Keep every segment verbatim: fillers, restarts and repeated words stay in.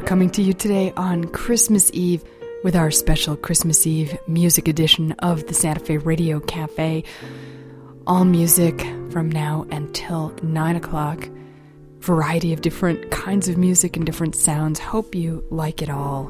coming to you today on Christmas Eve with our special Christmas Eve music edition of the Santa Fe Radio Cafe. All music from now until nine o'clock. Variety of different kinds of music and different sounds. Hope you like it all.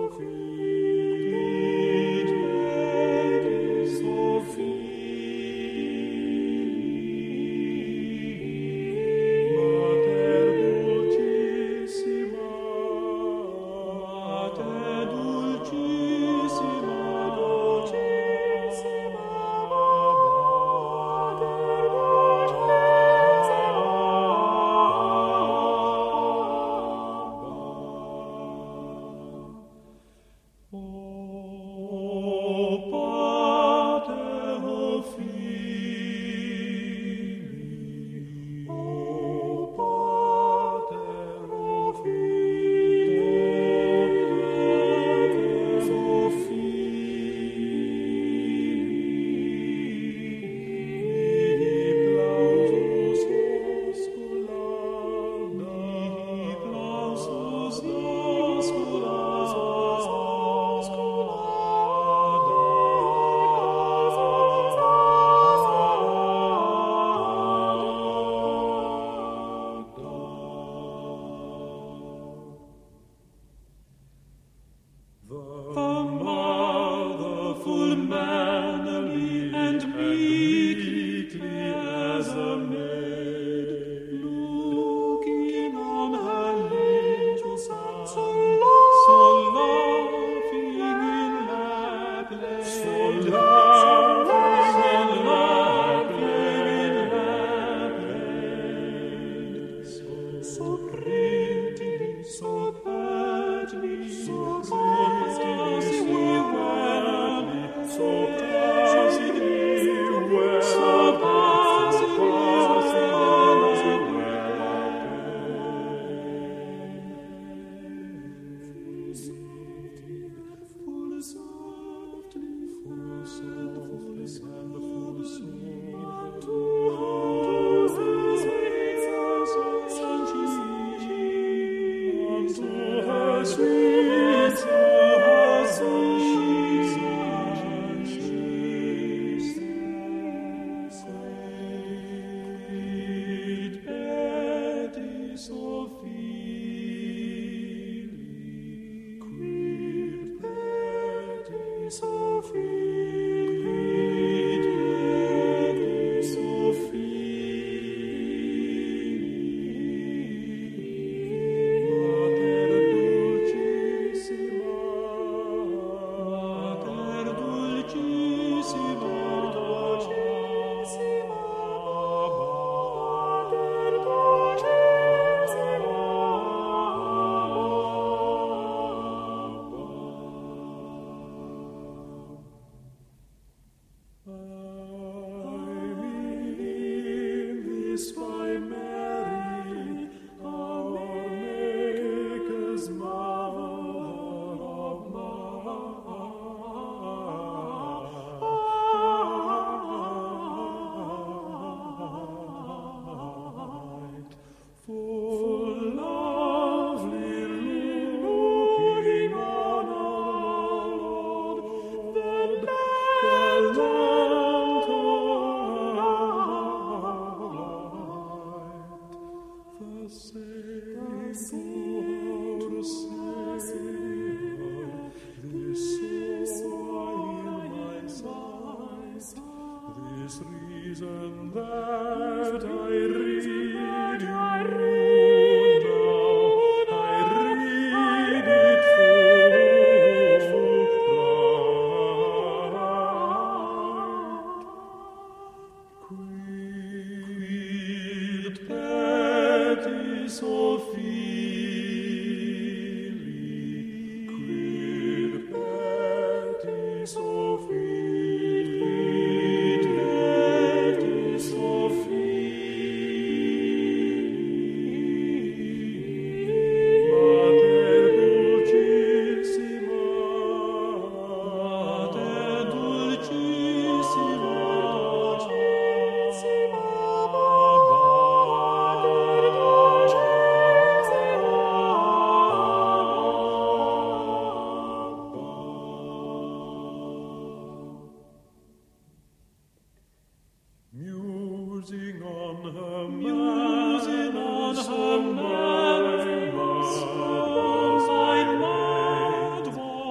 Musing on her mind, my mind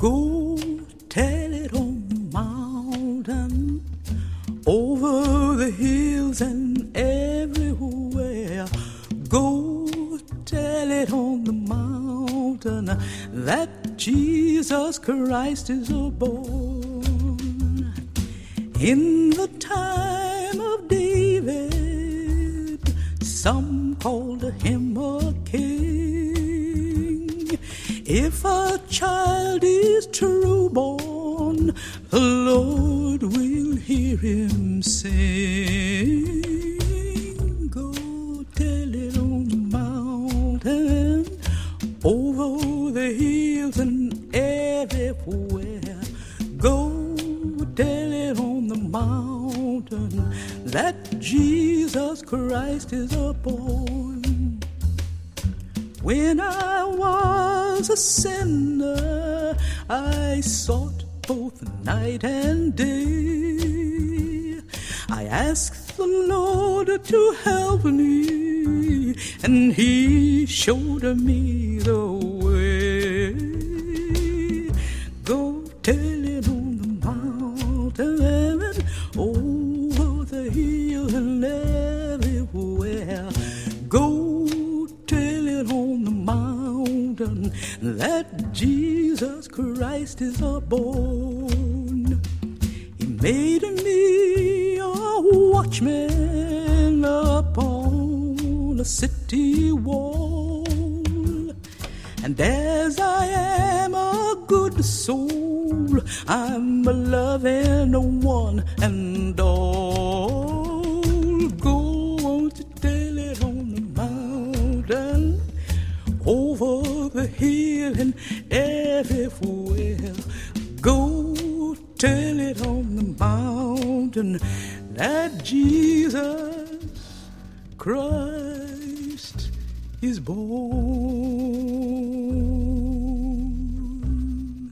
Go tell it on the mountain, over the hills and everywhere. Go tell it on the mountain that Jesus Christ is born. In the time of David, some called him a king. If a child is true born, the Lord will hear him sing. Go tell it on the mountain, over the hills and everywhere. Go tell it on the mountain that Jesus Christ is born. When I was a sinner, I sought both night and day. I asked the Lord to help me, and He showed me the way. Go tell it on the mountain, over the hill and everywhere. Go tell it on the mountain that Jesus Christ is born. He made me a watchman upon a city wall, and as I am a good soul, I'm a loving one and all. Go to tell it on the mountain, over the hill and everywhere. Go tell it on the mountain that Jesus Christ is born.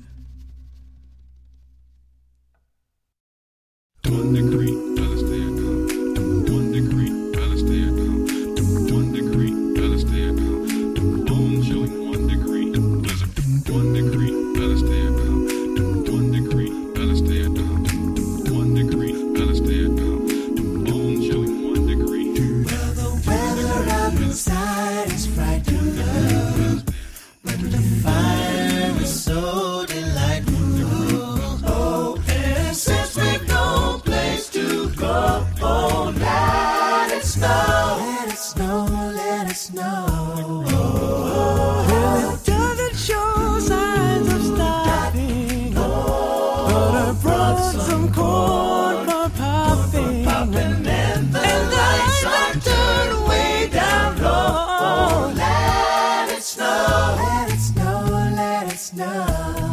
One degree, Palestine now. One degree, Palestine now. One degree, Palestine now. Bone showing one degree. One degree, Palestine now. One degree, Palestine now. One degree, Palestine now. Bone showing one degree. Well, the weather outside is frightful, but the fire is so delightful. Oh, and since we've no place to go, oh, let it snow, let it snow, let it snow. Well, it doesn't show signs of stopping, but I brought some corn for popping, and the lights are turned way down low. Oh, let it snow, let it snow, let it snow.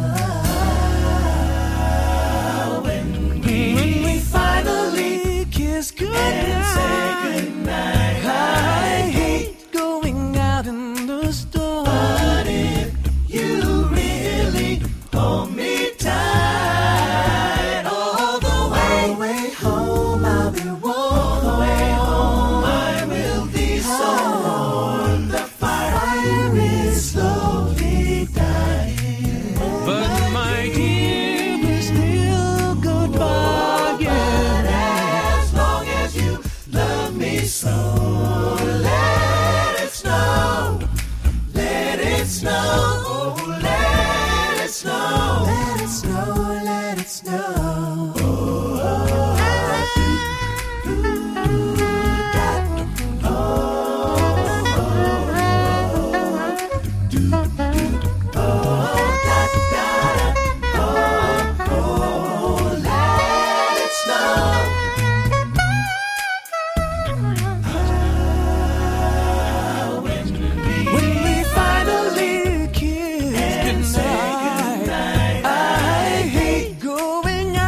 When we, when we finally kiss goodnight and say goodnight, I hate going out in the storm, but if you really hold me tight, all the way, all the way home I'll be warm. All the way home I will be so warm. The fire is slowly dying, but my dear, we're still good bargain. As long as you love me so, let it snow, let it snow, oh, let it snow, let it snow, let it snow. Oh, when we finally kiss goodnight, I hate going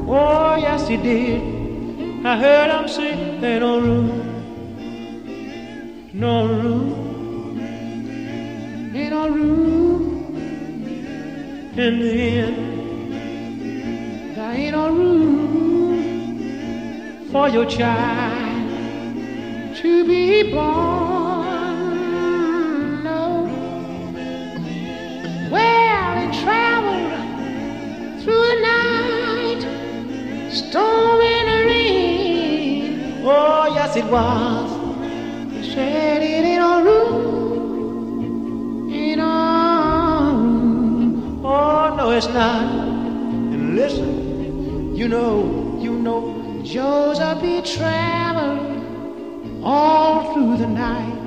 Oh, yes, he did. I heard him say, ain't no room, no room, ain't no room in the inn. There ain't no room for your child to be born. No. Well, he traveled through the night, storm and rain. Oh, yes, it was. He said it ain't no room, ain't no room. Oh, no, it's not. And listen, you know, you know, Joseph, he traveled all through the night.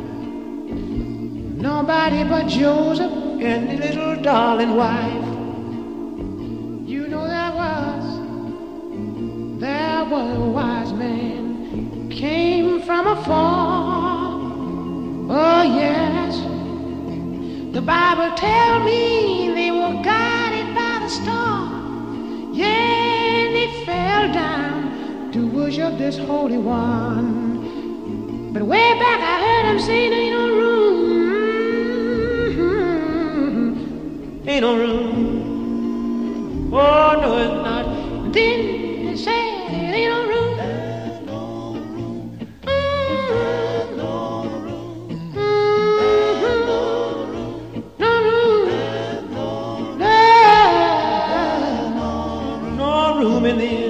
Nobody but Joseph and the little darling wife. You know there was, there was a wise man, came from afar. Oh yes, the Bible tell me they were guided by the star. Yeah, and they fell down to worship this holy one. But way back I heard him say there ain't no room, ain't no room. Oh no, it's not. Then they said there ain't no room, no room, no room, no room in the inn.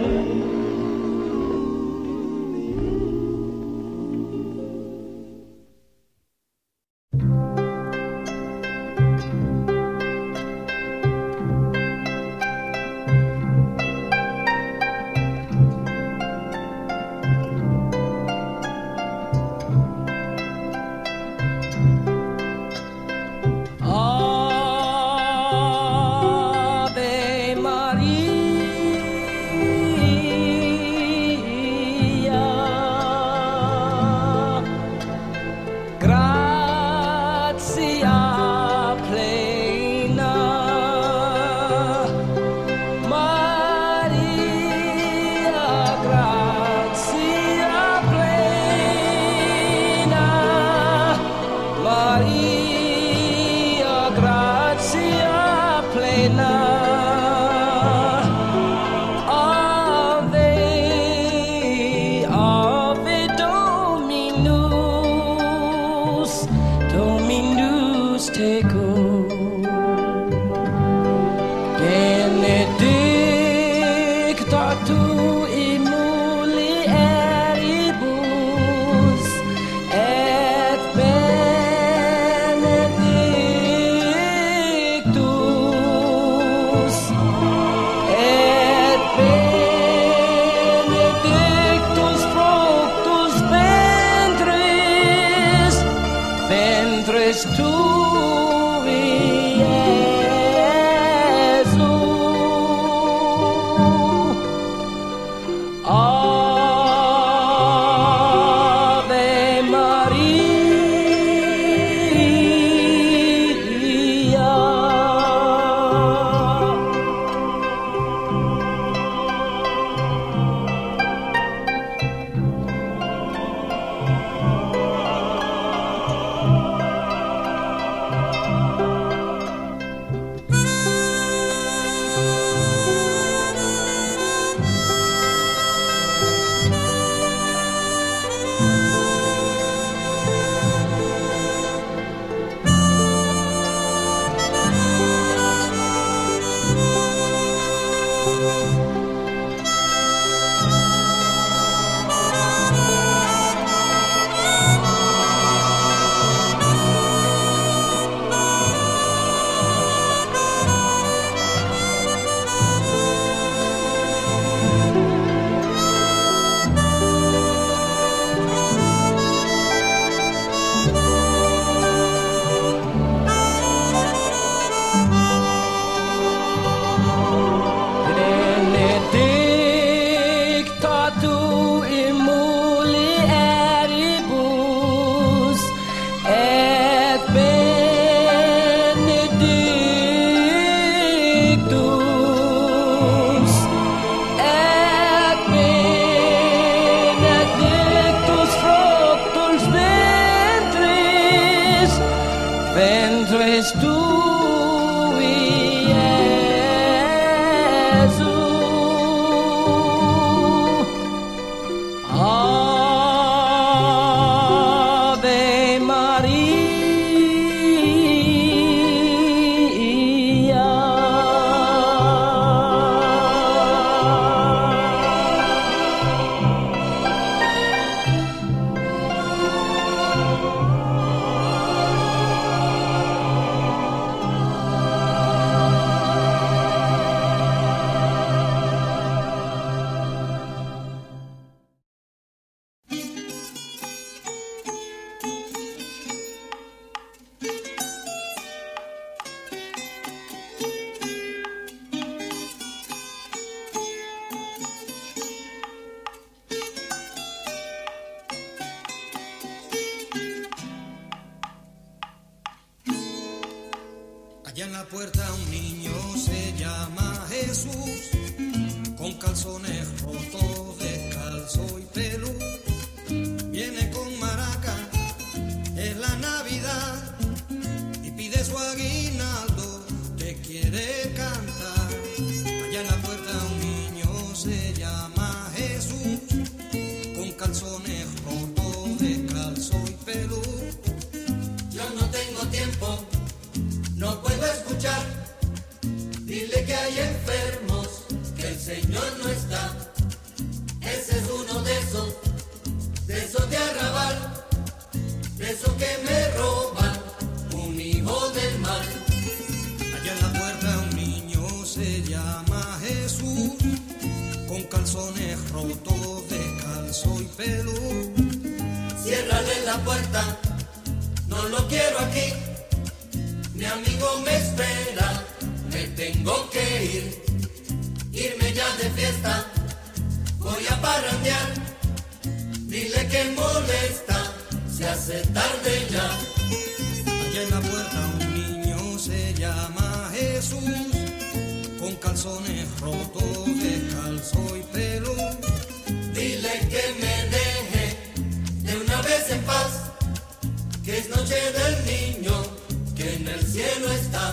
calzones rotos, descalzo y pelú. Viene con maraca, es la Navidad, y pide su aguinaldo, te quiere cantar. Allá en la puerta un niño se llama Jesús, con calzones rotos, descalzo y pelú. Yo no tengo tiempo, no puedo escuchar. Dile que hay enfermos, que el Señor no está. Ese es uno de esos, de esos de arrabal, de esos que me roban, un hijo del mal. Allá en la puerta un niño se llama Jesús, con calzones rotos, descalzo y pelú. Ciérrale la puerta, no lo quiero aquí. Mi amigo me espera, me tengo que ir. Irme ya de fiesta, voy a parrandear. Dile que molesta, se hace tarde ya. Allá en la puerta un niño se llama Jesús, con calzones rotos, descalzo y pelú. Dile que me deje de una vez en paz, que es noche del niño, que en el cielo está.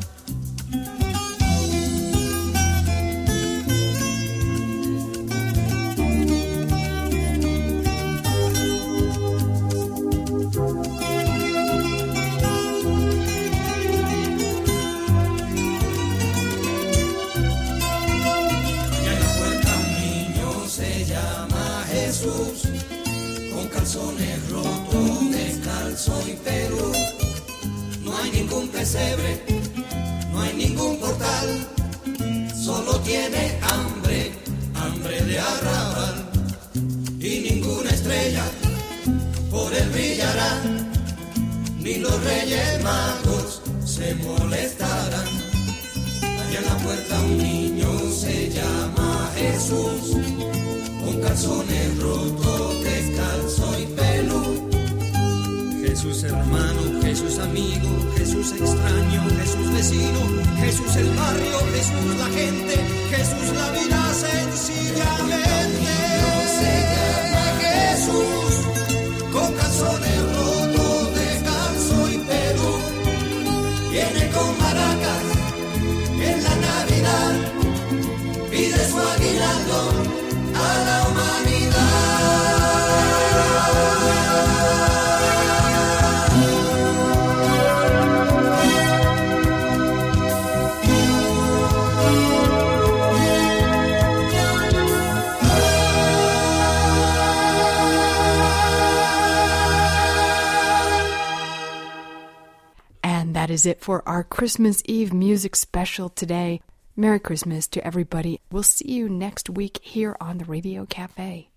Con calzones rotos, descalzo y pelú. No hay ningún pesebre, no hay ningún portal, solo tiene hambre, hambre de arrabal. Y ninguna estrella por él brillará, ni los reyes magos se molestarán. Allá en la puerta un niño se llama Jesús, con calzones rotos, descalzo y pelú. Jesús hermano, Jesús amigo, Jesús extraño, Jesús vecino, Jesús el barrio, Jesús la gente, Jesús la vida sencillamente. Se llama Jesús, con calzones rotos, descalzo y pelú. Viene con maracas en la Navidad, pide su aguinaldo a la And that is it for our Christmas Eve music special today. Merry Christmas to everybody. We'll see you next week here on the Radio Cafe.